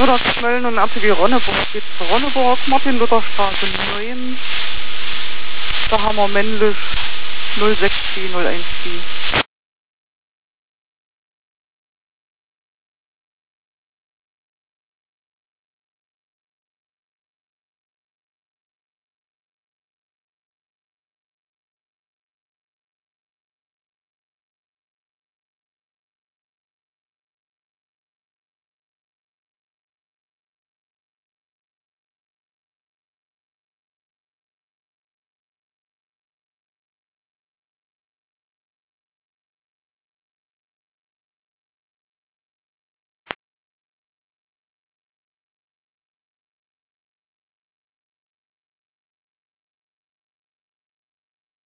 wieder Schmölln und RTG Ronneburg geht zu Ronneburg, Martin-Luther-Straße 9. Da haben wir männlich 06401.